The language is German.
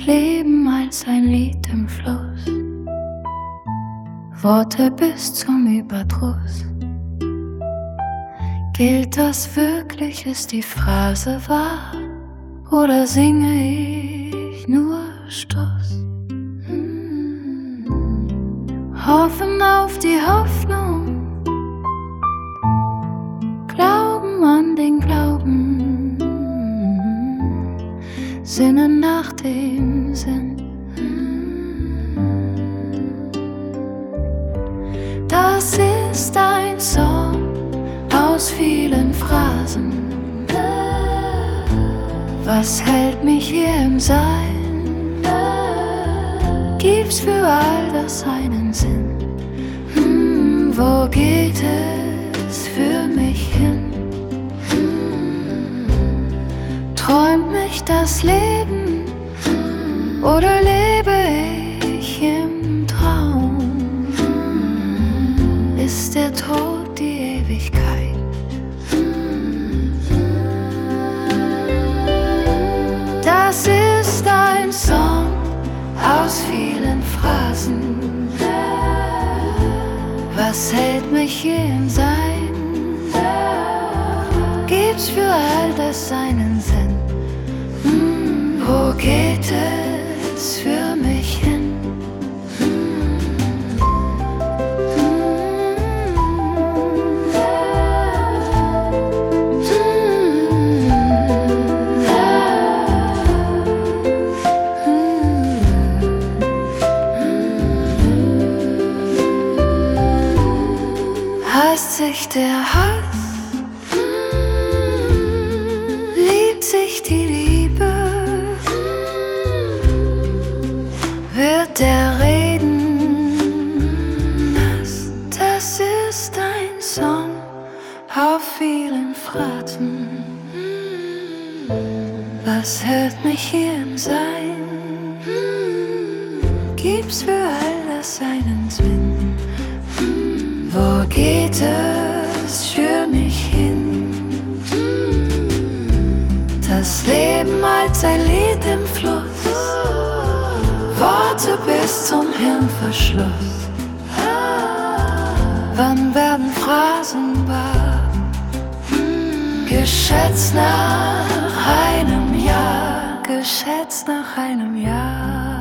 Leben als ein Lied im Fluss, Worte bis zum Überdruss. Gilt das wirklich, ist die Phrase wahr, oder singe ich nur Stuss? Hoffen auf die Hoffnung, Glauben an den Glauben, Sinnen nach dem Sinn. Das ist ein Song aus vielen Phrasen. Was hält mich hier im Sein? Gibt's für all das einen Sinn? Wo geht es für mich hin? Träumt mich das Leben oder lebe ich im Traum? Ist der Tod die Ewigkeit? Das ist ein Song aus vielen Phrasen. Was hält mich hier im Sein? Gibt's für all das einen Sinn? Wo geht es für mich hin? Hasst sich der Hass? Liebt sich die Liebe? Wird der Reden nass? Das ist ein Song auf vielen Phrasen. Was hält mich hier im Sein? Gibt's für all das einen Sinn? Wo geht es für mich hin? Das Leben als ein Lied im Fluss, Worte bis zum Hirnverschluss. Wann werden Phrasen wahr? Geschätzt nach einem Jahr, geschätzt nach einem Jahr.